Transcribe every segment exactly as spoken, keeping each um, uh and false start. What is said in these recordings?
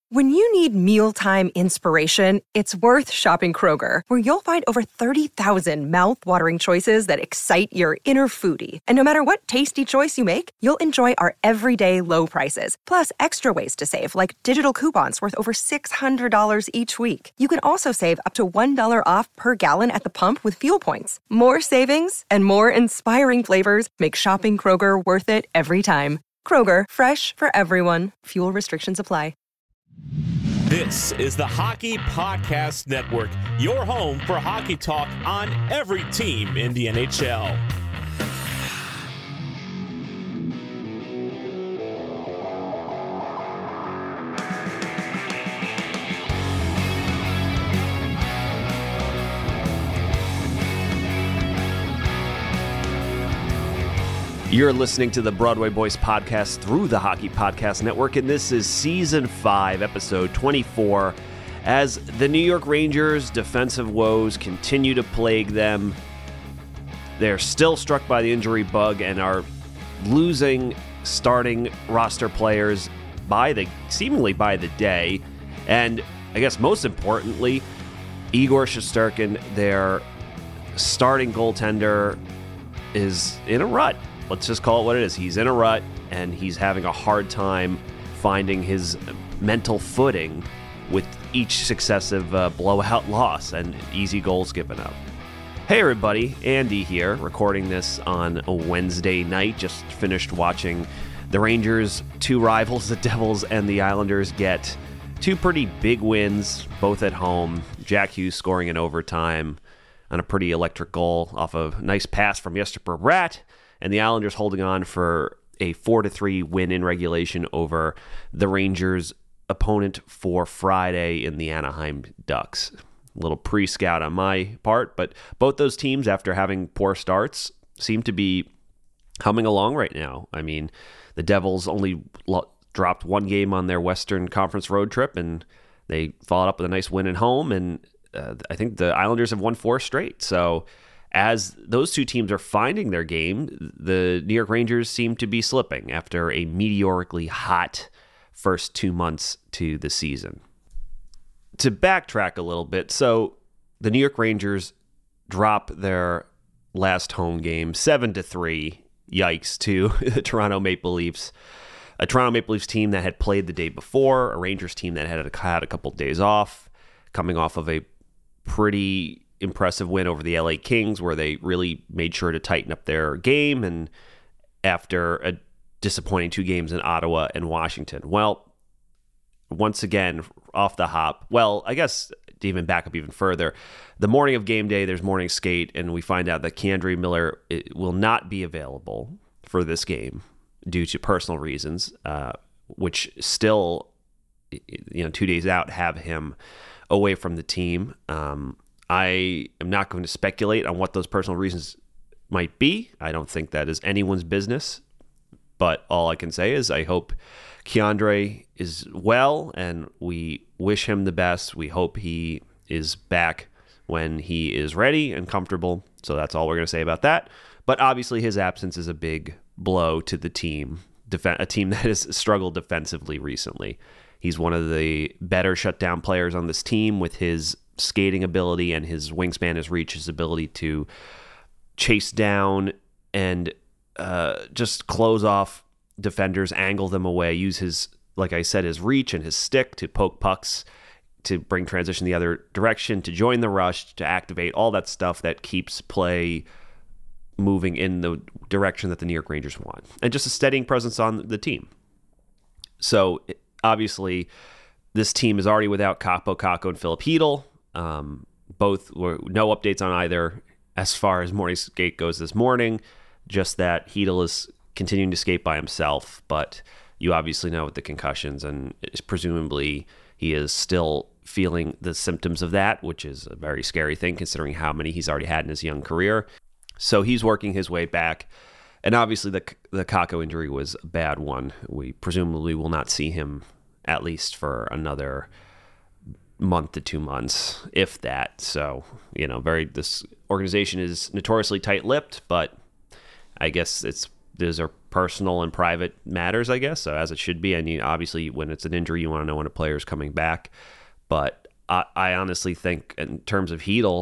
When you need mealtime inspiration, it's worth shopping Kroger, where you'll find over thirty thousand mouth-watering choices that excite your inner foodie. And no matter what tasty choice you make, you'll enjoy our everyday low prices, plus extra ways to save, like digital coupons worth over six hundred dollars each week. You can also save up to one dollar off per gallon at the pump with fuel points. More savings and more inspiring flavors make shopping Kroger worth it every time. Kroger, fresh for everyone. Fuel restrictions apply. This is the Hockey Podcast Network, your home for hockey talk on every team in the N H L. You're listening to the Broadway Boys podcast through the Hockey Podcast Network, and this is Season five, Episode twenty-four. As the New York Rangers' defensive woes continue to plague them, they're still struck by the injury bug and are losing starting roster players by the seemingly by the day. And I guess most importantly, Igor Shesterkin, their starting goaltender, is in a rut. Let's just call it what it is. He's in a rut, and he's having a hard time finding his mental footing with each successive uh, blowout loss and easy goals given up. Hey everybody, Andy here, recording this on a Wednesday night. Just finished watching the Rangers, two rivals, the Devils and the Islanders, get two pretty big wins, both at home. Jack Hughes scoring in overtime on a pretty electric goal off a nice pass from Jesper Bratt, and the Islanders holding on for a four to three win in regulation over the Rangers' opponent for Friday in the Anaheim Ducks. A little pre-scout on my part, but both those teams, after having poor starts, seem to be humming along right now. I mean, the Devils only lo- dropped one game on their Western Conference road trip, and they followed up with a nice win at home, and uh, I think the Islanders have won four straight. So as those two teams are finding their game, the New York Rangers seem to be slipping after a meteorically hot first two months to the season. To backtrack a little bit, so the New York Rangers drop their last home game seven to three, yikes, to the Toronto Maple Leafs. A Toronto Maple Leafs team that had played the day before, a Rangers team that had had a couple days off, coming off of a pretty impressive win over the L A Kings, where they really made sure to tighten up their game, and after a disappointing two games in Ottawa and Washington. Well, once again, off the hop, well, I guess to even back up even further, the morning of game day, there's morning skate, and we find out that K'Andre Miller will not be available for this game due to personal reasons, uh, which still, you know, two days out have him away from the team. Um, I am not going to speculate on what those personal reasons might be. I don't think that is anyone's business. But all I can say is I hope K'Andre is well, and we wish him the best. We hope he is back when he is ready and comfortable. So that's all we're going to say about that. But obviously his absence is a big blow to the team, a team that has struggled defensively recently. He's one of the better shutdown players on this team with his skating ability and his wingspan, his reach, his ability to chase down and uh, just close off defenders, angle them away, use his, like I said, his reach and his stick to poke pucks, to bring transition the other direction, to join the rush, to activate all that stuff that keeps play moving in the direction that the New York Rangers want, and just a steadying presence on the team. So obviously this team is already without Kaapo Kakko and Filip Chytil. Um, both were no updates on either as far as morning skate goes this morning, just that Chytil is continuing to skate by himself, but you obviously know with the concussions, and presumably he is still feeling the symptoms of that, which is a very scary thing considering how many he's already had in his young career. So he's working his way back, and obviously the the Kakko injury was a bad one. We presumably will not see him at least for another month to two months, if that. So, you know, very this organization is notoriously tight-lipped, but I guess it's those are personal and private matters, I guess, so as it should be. I mean, obviously, when it's an injury, you want to know when a player's coming back. But I, I honestly think, in terms of Chytil,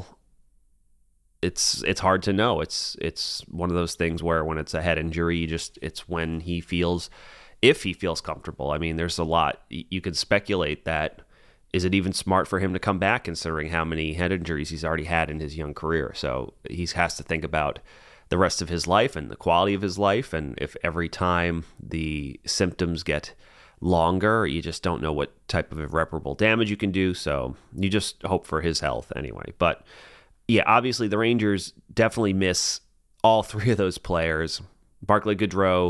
it's it's hard to know. It's it's one of those things where when it's a head injury, you just it's when he feels, if he feels comfortable. I mean, there's a lot you can speculate that. Is it even smart for him to come back, considering how many head injuries he's already had in his young career? So he has to think about the rest of his life and the quality of his life. And if every time the symptoms get longer, you just don't know what type of irreparable damage you can do. So you just hope for his health anyway. But yeah, obviously the Rangers definitely miss all three of those players. Barclay Goodrow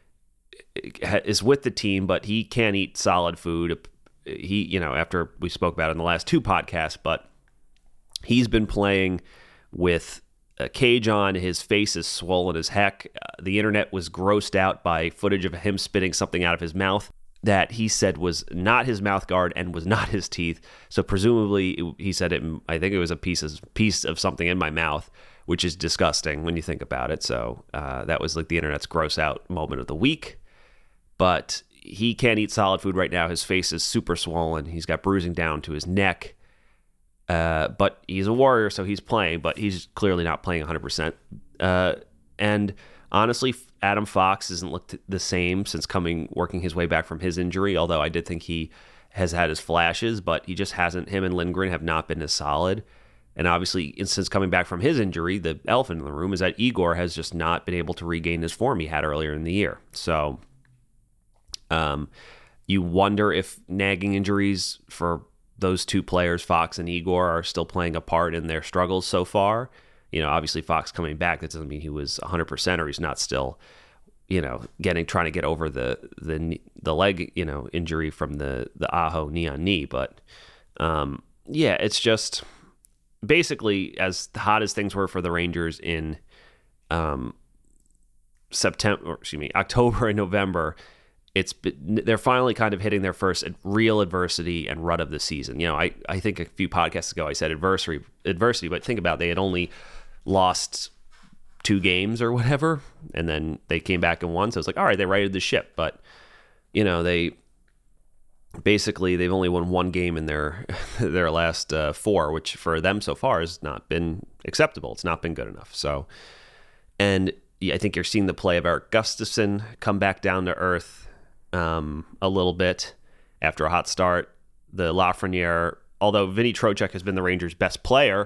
is with the team, but he can't eat solid food. He, you know, after we spoke about it in the last two podcasts, but he's been playing with a cage on. His face is swollen as heck. Uh, the internet was grossed out by footage of him spitting something out of his mouth that he said was not his mouth guard and was not his teeth. So presumably, he said it. I think it was a piece of piece of something in my mouth, which is disgusting when you think about it. So uh, that was like the internet's gross out moment of the week. But he can't eat solid food right now. His face is super swollen. He's got bruising down to his neck. Uh, but he's a Warrior, so he's playing, but he's clearly not playing one hundred percent. Uh, and honestly, Adam Fox hasn't looked the same since coming, working his way back from his injury, although I did think he has had his flashes, but he just hasn't. Him and Lindgren have not been as solid. And obviously, since coming back from his injury, the elephant in the room is that Igor has just not been able to regain his form he had earlier in the year. So um, you wonder if nagging injuries for those two players, Fox and Igor, are still playing a part in their struggles so far. You know, obviously Fox coming back, that doesn't mean he was one hundred percent or he's not still, you know, getting trying to get over the the the leg, you know, injury from the the Aho knee on knee. But um, yeah, it's just basically as hot as things were for the Rangers in um, September, or excuse me, October and November. It's they're finally kind of hitting their first real adversity and rut of the season. You know, I, I think a few podcasts ago I said adversity, adversity, but think about it, they had only lost two games or whatever, and then they came back and won. So it's like, all right, they righted the ship. But you know, they basically they've only won one game in their their last uh, four, which for them so far has not been acceptable. It's not been good enough. So, and yeah, I think you're seeing the play of Erik Gustafsson come back down to earth. Um, a little bit after a hot start. The Lafreniere, although Vinny Trocheck has been the Rangers' best player,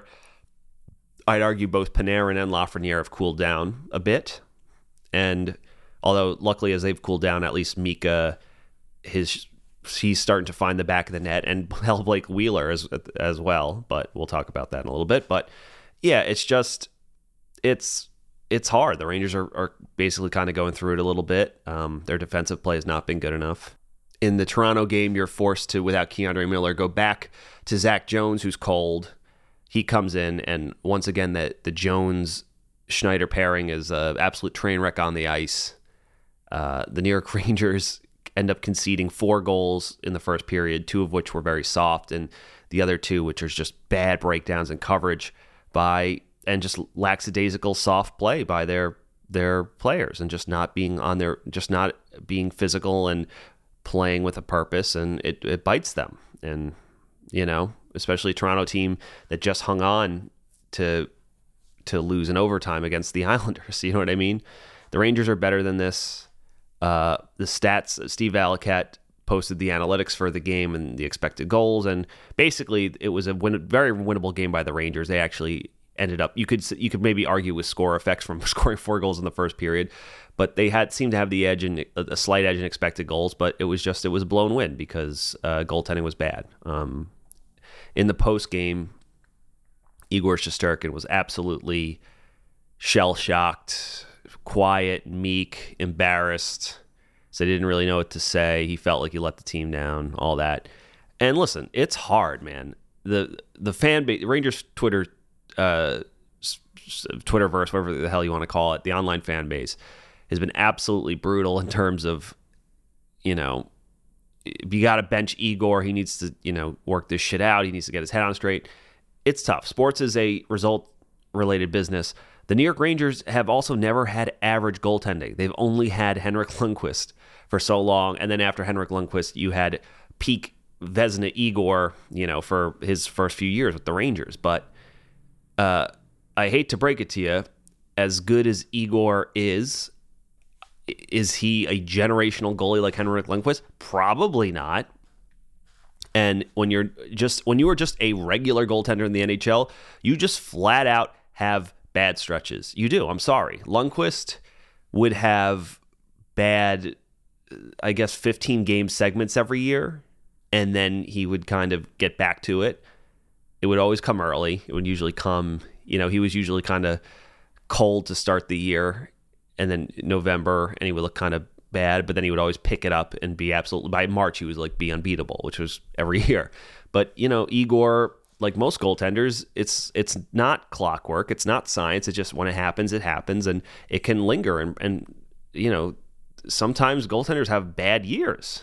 I'd argue both Panarin and Lafreniere have cooled down a bit. And although luckily as they've cooled down, at least Mika, his he's starting to find the back of the net, and hell, Blake Wheeler as as well. But we'll talk about that in a little bit. But yeah, it's just it's. It's hard. The Rangers are, are basically kind of going through it a little bit. Um, their defensive play has not been good enough. In the Toronto game, you're forced to, without Keandre Miller, go back to Zach Jones, who's cold. He comes in, and once again, the, the Jones-Schneider pairing is an absolute train wreck on the ice. Uh, the New York Rangers end up conceding four goals in the first period, two of which were very soft, and the other two, which are just bad breakdowns in coverage by... and just lackadaisical soft play by their their players, and just not being on their, just not being physical and playing with a purpose, and it, it bites them. And you know, especially a Toronto team that just hung on to to lose in overtime against the Islanders. You know what I mean? The Rangers are better than this. Uh, the stats, Steve Valiquette posted the analytics for the game and the expected goals, and basically it was a win, very winnable game by the Rangers. They actually ended up, you could you could maybe argue with score effects from scoring four goals in the first period, but they had seemed to have the edge and a slight edge in expected goals. But it was just it was a blown win because uh, goaltending was bad. Um, in the post game, Igor Shesterkin was absolutely shell shocked, quiet, meek, embarrassed. So he didn't really know what to say. He felt like he let the team down, all that. And listen, it's hard, man. The the fan base, Rangers Twitter. Uh, Twitterverse, whatever the hell you want to call it, the online fan base has been absolutely brutal in terms of, you know, you got to bench Igor. He needs to, you know, work this shit out. He needs to get his head on straight. It's tough. Sports is a result-related business, The New York Rangers have also never had average goaltending. They've only had Henrik Lundqvist for so long, and then after Henrik Lundqvist, you had peak Vezina Igor, you know, for his first few years with the Rangers. But uh, I hate to break it to you, as good as Igor is, is he a generational goalie like Henrik Lundqvist? Probably not. And when you're just when you are just a regular goaltender in the N H L, you just flat out have bad stretches. You do. I'm sorry. Lundqvist would have bad, I guess, fifteen game segments every year, and then he would kind of get back to it. It would always come early. It would usually come, you know, he was usually kind of cold to start the year, and then November, and he would look kind of bad, but then he would always pick it up and be absolutely, by March, he was like be unbeatable, which was every year. But, you know, Igor, like most goaltenders, it's it's not clockwork. It's not science. It's just when it happens, it happens, and it can linger. And, and you know, sometimes goaltenders have bad years,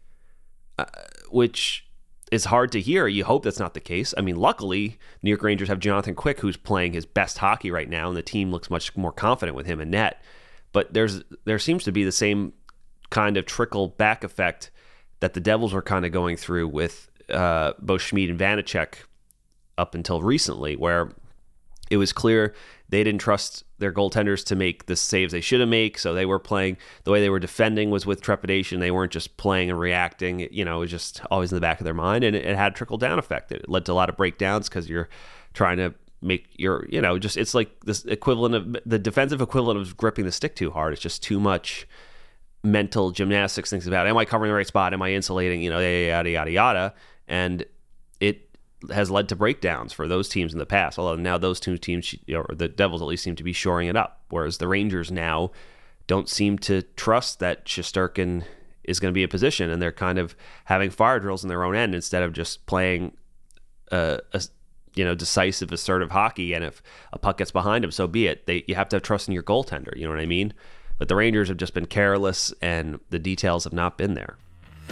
uh, which is hard to hear. You hope that's not the case. I mean, luckily, New York Rangers have Jonathan Quick, who's playing his best hockey right now, and the team looks much more confident with him in net. But there's there seems to be the same kind of trickle back effect that the Devils were kind of going through with uh, both Schmid and Vanacek up until recently, where it was clear they didn't trust their goaltenders to make the saves they should have made, so they were playing, the way they were defending was with trepidation. They weren't just playing and reacting. You know, it was just always in the back of their mind, and it, it had a trickle-down effect. It led to a lot of breakdowns because you're trying to make your, you know, just, it's like this equivalent of, the defensive equivalent of gripping the stick too hard. It's just too much mental gymnastics, things about, am I covering the right spot? Am I insulating? You know, yada, yada, yada. And it has led to breakdowns for those teams in the past. Although now those two teams, or the Devils at least, seem to be shoring it up. Whereas the Rangers now don't seem to trust that Shesterkin is going to be in position, and they're kind of having fire drills in their own end instead of just playing a, a you know, decisive, assertive hockey. And if a puck gets behind him, so be it. They, you have to have trust in your goaltender. You know what I mean? But the Rangers have just been careless, and the details have not been there.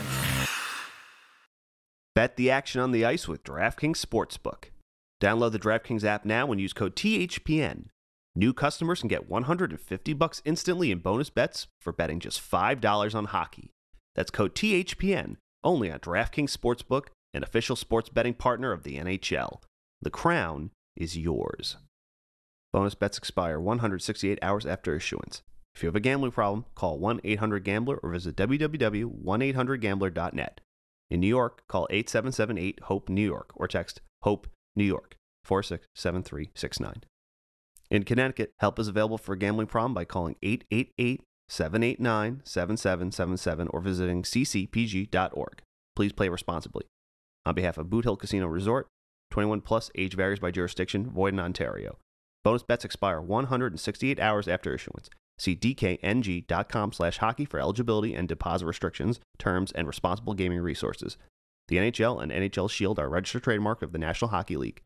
Bet the action on the ice with DraftKings Sportsbook. Download the DraftKings app now and use code T H P N. New customers can get one hundred fifty bucks instantly in bonus bets for betting just five dollars on hockey. That's code T H P N, only on DraftKings Sportsbook, an official sports betting partner of the N H L. The crown is yours. Bonus bets expire one hundred sixty-eight hours after issuance. If you have a gambling problem, call one eight hundred gambler or visit w w w dot one eight hundred gambler dot net. In New York, call eight seven seven eight HOPE New York or text HOPE New York four six seven three six nine. In Connecticut, help is available for a gambling problem by calling eight eight eight, seven eight nine, seven seven seven seven or visiting c c p g dot org. Please play responsibly. On behalf of Boot Hill Casino Resort, twenty-one plus, age varies by jurisdiction, void in Ontario. Bonus bets expire one hundred sixty-eight hours after issuance. See d k n g dot com slash hockey for eligibility and deposit restrictions, terms, and responsible gaming resources. The N H L and N H L Shield are registered trademark of the National Hockey League.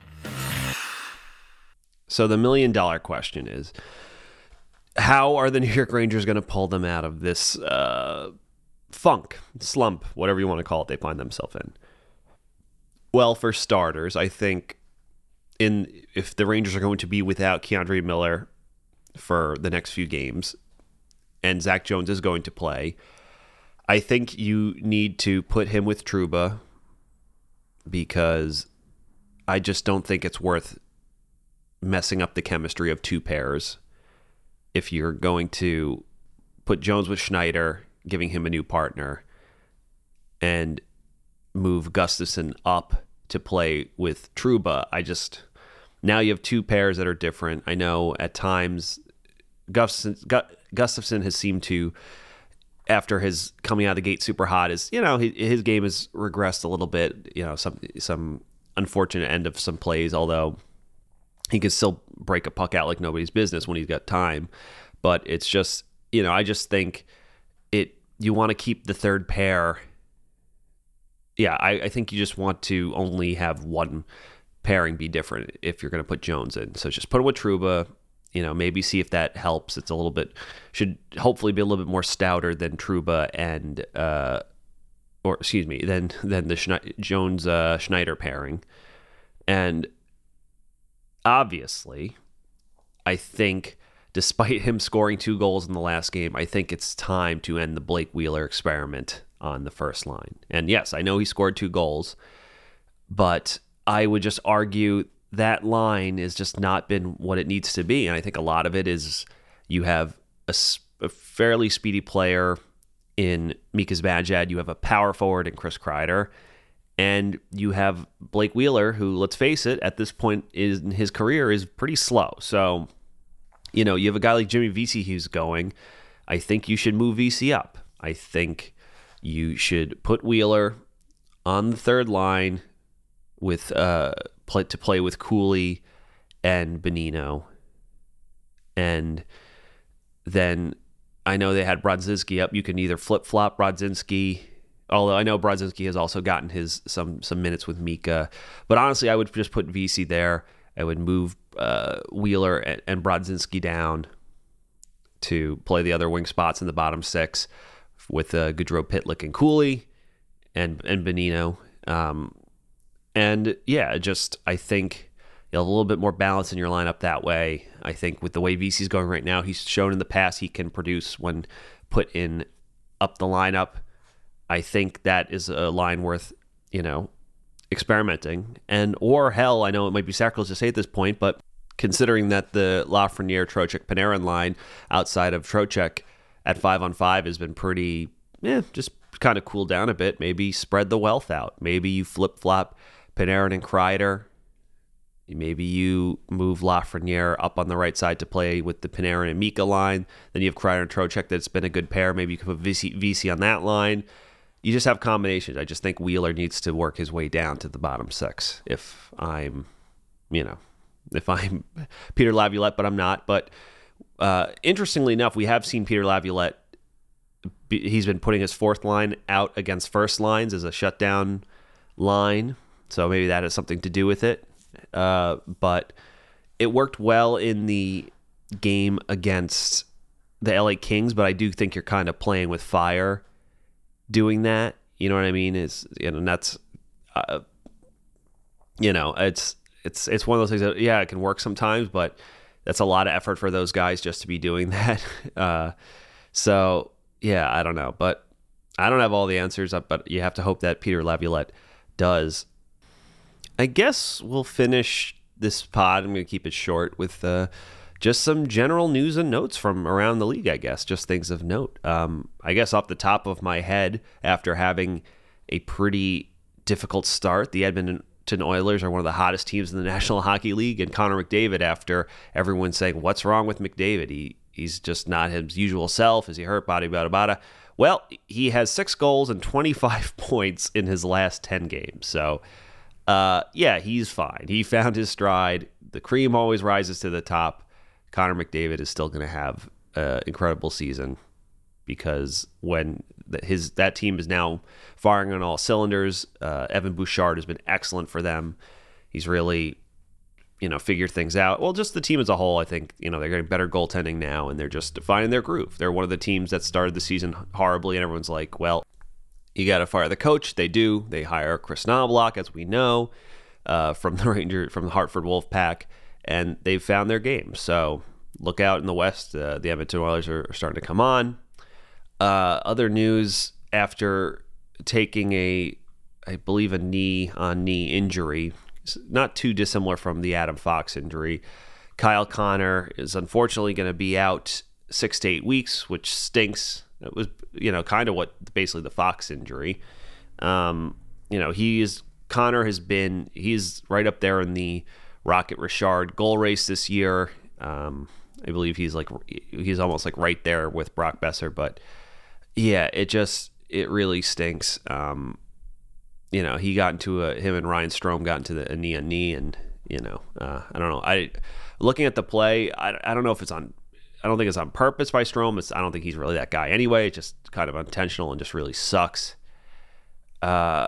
So the million dollar question is, how are the New York Rangers going to pull them out of this uh, funk, slump, whatever you want to call it, they find themselves in? Well, for starters, I think in if the Rangers are going to be without Keandre Miller for the next few games, and Zach Jones is going to play, I think you need to put him with Trouba, because I just don't think it's worth messing up the chemistry of two pairs if you're going to put Jones with Schneider, giving him a new partner, and move Gustafsson up to play with Trouba. I just... Now you have two pairs that are different. I know at times Gustafsson, Gustafsson has seemed to, after his coming out of the gate super hot, is, you know, his, his game has regressed a little bit. You know, some some unfortunate end of some plays, although he can still break a puck out like nobody's business when he's got time. But it's just, you know, I just think it. You want to keep the third pair. Yeah, I, I think you just want to only have one pairing be different if you're going to put Jones in. So just put him with Trouba, you know, maybe see if that helps. It's a little bit, should hopefully be a little bit more stouter than Trouba and, uh, or excuse me, than, than the Schne- Jones uh, Schneider pairing. And obviously, I think despite him scoring two goals in the last game, I think it's time to end the Blake Wheeler experiment on the first line. And yes, I know he scored two goals, but I would just argue that line has just not been what it needs to be. And I think a lot of it is you have a, a fairly speedy player in Mika Zibanejad, you have a power forward in Chris Kreider, and you have Blake Wheeler, who, let's face it, at this point is, in his career is pretty slow. So, you know, you have a guy like Jimmy Vesey who's going. I think you should move Vesey up. I think you should put Wheeler on the third line with uh play, to play with Cooley and Bonino. And then I know they had Brodzinski up. You can either flip-flop Brodzinski, although I know Brodzinski has also gotten his some some minutes with Mika. But honestly, I would just put Vesey there. I would move uh, Wheeler and, and Brodzinski down to play the other wing spots in the bottom six with uh, Gaudreau, Pitlick, and Cooley and and Bonino. Um, and yeah, just I think you know, a little bit more balance in your lineup that way. I think with the way Vesey's going right now, he's shown in the past he can produce when put in up the lineup. I think that is a line worth, you know, experimenting. And or hell, I know it might be sacrilege to say at this point, but considering that the Lafreniere, Trocheck, Panarin line outside of Trocheck at five on five has been pretty, eh, just kind of cooled down a bit. Maybe spread the wealth out. Maybe you flip flop Panarin and Kreider. Maybe you move Lafreniere up on the right side to play with the Panarin and Mika line. Then you have Kreider and Trocheck that's been a good pair. Maybe you could put Vesey, Vesey on that line. You just have combinations. I just think Wheeler needs to work his way down to the bottom six. If I'm, you know, if I'm Peter Laviolette, but I'm not. But uh, interestingly enough, we have seen Peter Laviolette. He's been putting his fourth line out against first lines as a shutdown line. So maybe that has something to do with it. Uh, but it worked well in the game against the L A Kings, but I do think you're kind of playing with fire doing that. You know what I mean? Is you know, and that's uh, you know, it's it's it's one of those things that yeah, it can work sometimes, but that's a lot of effort for those guys just to be doing that. Uh, so yeah, I don't know, but I don't have all the answers, but you have to hope that Peter Laviolette does. I guess we'll finish this pod. I'm going to keep it short with uh, just some general news and notes from around the league, I guess. Just things of note. Um, I guess off the top of my head, after having a pretty difficult start, the Edmonton Oilers are one of the hottest teams in the National Hockey League. And Connor McDavid, after everyone saying, what's wrong with McDavid? He He's just not his usual self. Is he hurt? Bada, bada, bada. Well, he has six goals and twenty-five points in his last ten games. So... Uh, yeah, he's fine. He found his stride. The cream always rises to the top. Connor McDavid is still going to have an incredible season because when his that team is now firing on all cylinders, uh, Evan Bouchard has been excellent for them. He's really, you know, figured things out. Well, just the team as a whole, I think, you know, they're getting better goaltending now, and they're just finding their groove. They're one of the teams that started the season horribly, and everyone's like, well, you got to fire the coach. They do. They hire Chris Knobloch, as we know, uh, from the Ranger, from the Hartford Wolfpack, and they've found their game. So look out in the West. Uh, the Edmonton Oilers are, are starting to come on. Uh, other news: after taking a, I believe, a knee-on-knee injury, not too dissimilar from the Adam Fox injury, Kyle Connor is unfortunately going to be out six to eight weeks, which stinks. It was, you know, kind of what basically the Fox injury. Um, you know, he is Connor has been he's right up there in the Rocket Richard goal race this year. Um, I believe he's like he's almost like right there with Brock Besser. But yeah, it just it really stinks. Um, you know, he got into a him and Ryan Strome got into the a knee on knee, and you know, uh, I don't know. I looking at the play, I I don't know if it's on. I don't think it's on purpose by Strome. It's, I don't think he's really that guy anyway. It's just kind of intentional and just really sucks. Uh,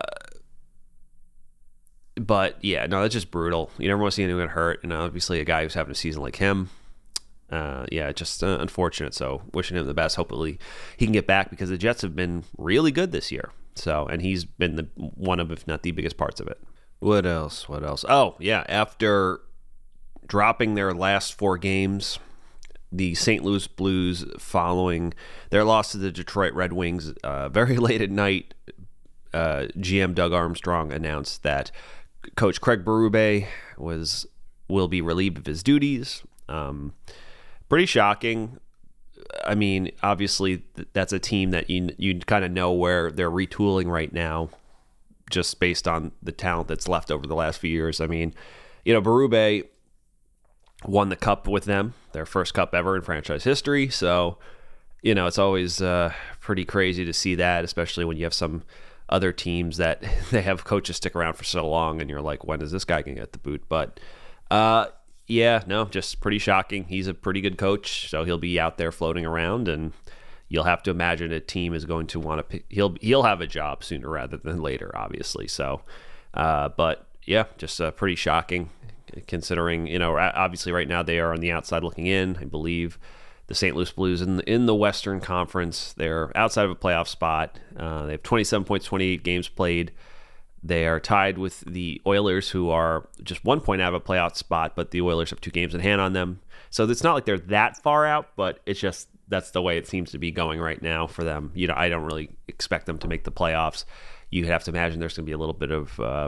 but yeah, no, that's just brutal. You never want to see anyone hurt. And obviously a guy who's having a season like him, uh, yeah, just uh, unfortunate. So wishing him the best. Hopefully he can get back because the Jets have been really good this year. So, and he's been the one of, if not the biggest parts of it. What else? What else? Oh yeah. After dropping their last four games. The Saint Louis Blues, following their loss to the Detroit Red Wings uh, very late at night, uh, G M Doug Armstrong announced that Coach Craig Berube was will be relieved of his duties. Um, pretty shocking. I mean, obviously, that's a team that you you kind of know where they're retooling right now, just based on the talent that's left over the last few years. I mean, you know, Berube won the cup with them, their first cup ever in franchise history. So, you know, it's always uh, pretty crazy to see that, especially when you have some other teams that they have coaches stick around for so long, and you're like, when is this guy going to get the boot? But, uh, yeah, no, just pretty shocking. He's a pretty good coach, so he'll be out there floating around, and you'll have to imagine a team is going to want to. He'll he'll have a job sooner rather than later, obviously. So, uh, but yeah, just uh, pretty shocking, considering, you know, obviously right now they are on the outside looking in. I believe the Saint Louis Blues in the, in the Western Conference, they're outside of a playoff spot. Uh, they have twenty-seven points, twenty-eight games played. They are tied with the Oilers, who are just one point out of a playoff spot, but the Oilers have two games in hand on them. So it's not like they're that far out, but it's just that's the way it seems to be going right now for them. You know, I don't really expect them to make the playoffs. You have to imagine there's going to be a little bit of, uh,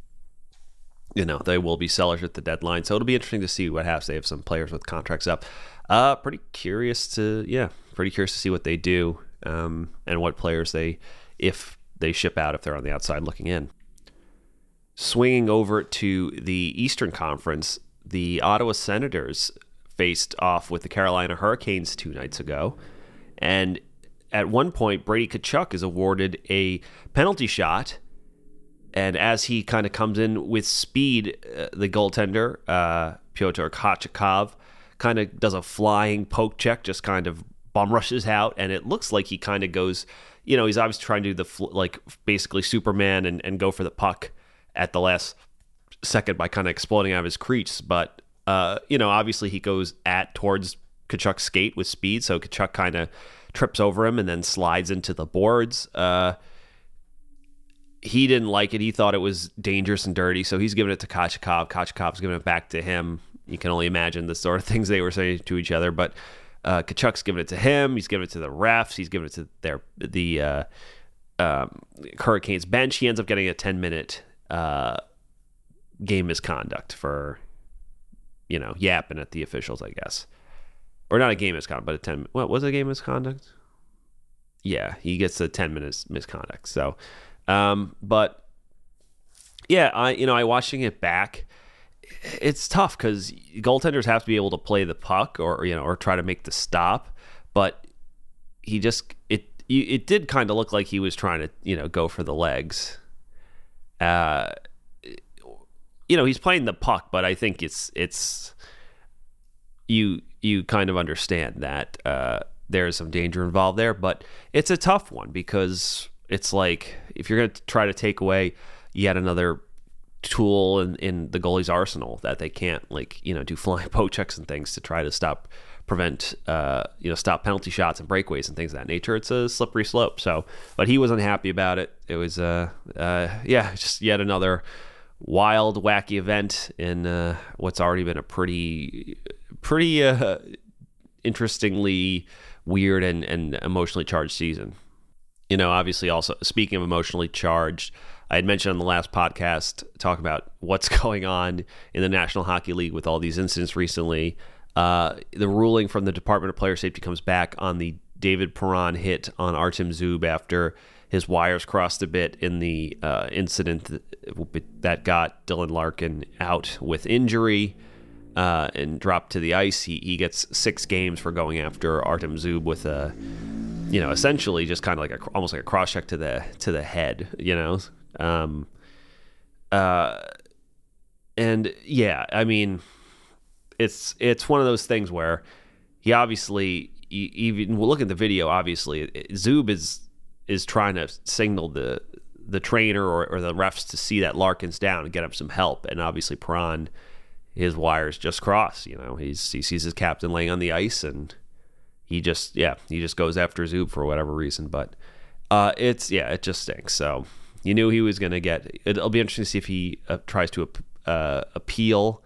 you know, they will be sellers at the deadline. So it'll be interesting to see what happens. They have some players with contracts up. Uh, pretty curious to, yeah, pretty curious to see what they do um, and what players they, if they ship out, if they're on the outside looking in. Swinging over to the Eastern Conference, the Ottawa Senators faced off with the Carolina Hurricanes two nights ago. And at one point, Brady Tkachuk is awarded a penalty shot. And as he kind of comes in with speed, uh, the goaltender, uh, Pyotr Kochetkov, kind of does a flying poke check, just kind of bum rushes out. And it looks like he kind of goes, you know, he's obviously trying to do the, fl- like, basically Superman and, and go for the puck at the last second by kind of exploding out of his crease. But, uh, you know, obviously he goes at towards Tkachuk's skate with speed. So Tkachuk kind of trips over him and then slides into the boards. Uh, he didn't like it. He thought it was dangerous and dirty. So he's giving it to Kochetkov. Kochekov's giving it back to him. You can only imagine the sort of things they were saying to each other. But uh, Tkachuk's giving it to him. He's giving it to the refs. He's giving it to their the uh, um, Hurricanes bench. He ends up getting a ten-minute Uh, game misconduct for, you know, yapping at the officials, I guess. Or not a game misconduct, but a ten. What was it, a game misconduct? Yeah, he gets a ten minutes misconduct. So, um, but yeah, I you know, I watching it back, it's tough because goaltenders have to be able to play the puck or you know or try to make the stop, but he just it it did kind of look like he was trying to you know go for the legs. Uh, you know, he's playing the puck, but I think it's it's you you kind of understand that uh, there's some danger involved there, but it's a tough one because it's like if you're going to try to take away yet another tool in, in the goalie's arsenal that they can't like you know do flying poke checks and things to try to stop prevent uh, you know stop penalty shots and breakaways and things of that nature. It's a slippery slope. So, but he was unhappy about it. It was uh, uh yeah, just yet another wild, wacky event in uh, what's already been a pretty pretty uh, interestingly weird and, and emotionally charged season. You know, obviously also speaking of emotionally charged, I had mentioned on the last podcast talking about what's going on in the National Hockey League with all these incidents recently. Uh, the ruling from the Department of Player Safety comes back on the David Perron hit on Artem Zub after his wires crossed a bit in the uh, incident that, that got Dylan Larkin out with injury uh, and dropped to the ice. He he gets six games for going after Artem Zub with a, you know, essentially just kind of like a almost like a cross check to the to the head, you know. Um, uh, and yeah, I mean. It's it's one of those things where he obviously even we'll look at the video. Obviously, Zub is is trying to signal the the trainer or, or the refs to see that Larkin's down and get him some help. And obviously, Perron, his wires just cross. You know, he's he sees his captain laying on the ice, and he just yeah he just goes after Zub for whatever reason. But uh, it's yeah it just stinks. So you knew he was going to get. It'll be interesting to see if he uh, tries to uh, appeal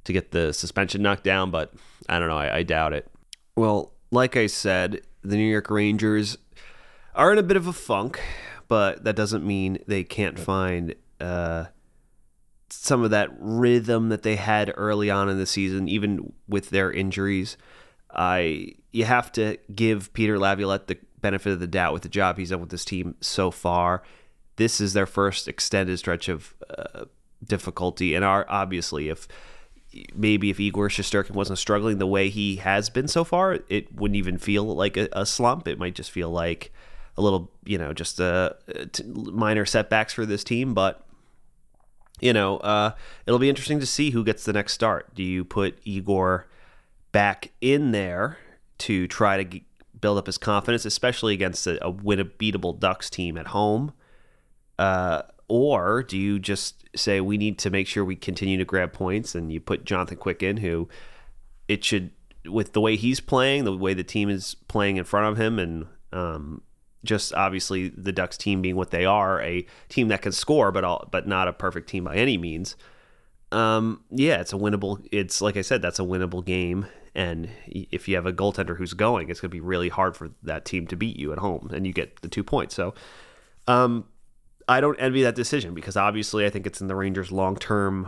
to get the suspension knocked down, but I don't know. I, I doubt it. Well, like I said, the New York Rangers are in a bit of a funk, but that doesn't mean they can't find uh, some of that rhythm that they had early on in the season, even with their injuries. I you have to give Peter Laviolette the benefit of the doubt with the job he's done with this team so far. This is their first extended stretch of uh, difficulty, and are obviously if maybe if Igor Shesterkin wasn't struggling the way he has been so far, it wouldn't even feel like a, a slump. It might just feel like a little, you know, just uh, t- minor setbacks for this team. But, you know, uh, it'll be interesting to see who gets the next start. Do you put Igor back in there to try to g- build up his confidence, especially against a, a win-beatable Ducks team at home? Uh, or do you just say we need to make sure we continue to grab points, and you put Jonathan Quick in, who it should, with the way he's playing, the way the team is playing in front of him, and um, just obviously the Ducks team being what they are, a team that can score, but all, but not a perfect team by any means. Um, yeah, it's a winnable. It's like I said, that's a winnable game. And if you have a goaltender who's going, it's going to be really hard for that team to beat you at home, and you get the two points. So, um, I don't envy that decision, because obviously I think it's in the Rangers' long-term,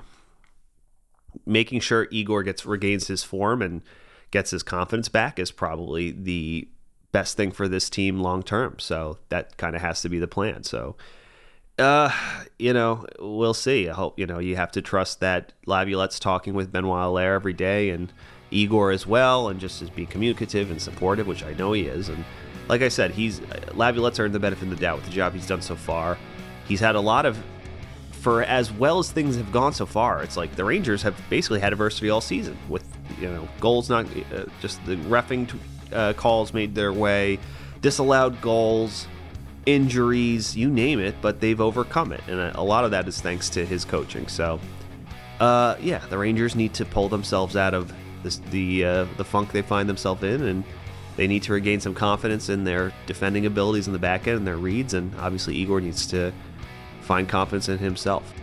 making sure Igor gets regains his form and gets his confidence back is probably the best thing for this team long-term. So that kind of has to be the plan. So, uh, you know, we'll see. I hope, you know, you have to trust that Laviolette's talking with Benoit Allaire every day, and Igor as well, and just as being communicative and supportive, which I know he is. And like I said, he's Laviolette's earned the benefit of the doubt with the job he's done so far. He's had a lot of, for as well as things have gone so far, it's like the Rangers have basically had adversity all season with, you know, goals not, uh, just the reffing uh, calls made their way, disallowed goals, injuries, you name it, but they've overcome it. And a, a lot of that is thanks to his coaching. So, uh, yeah, the Rangers need to pull themselves out of this, the uh, the funk they find themselves in, and they need to regain some confidence in their defending abilities in the back end and their reads, and obviously Igor needs to find confidence in himself.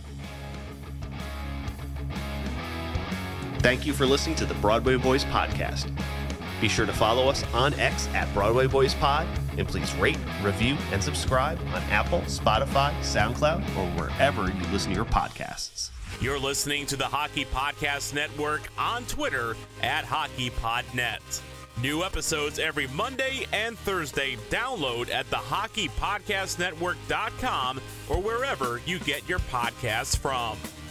Thank you for listening to the Broadway Boys podcast. Be sure to follow us on X at Broadway Boys Pod, and please rate, review, and subscribe on Apple, Spotify, SoundCloud, or wherever you listen to your podcasts. You're listening to the Hockey Podcast Network on Twitter at HockeyPodNet. New episodes every Monday and Thursday. Download at the hockey podcast network dot com or wherever you get your podcasts from.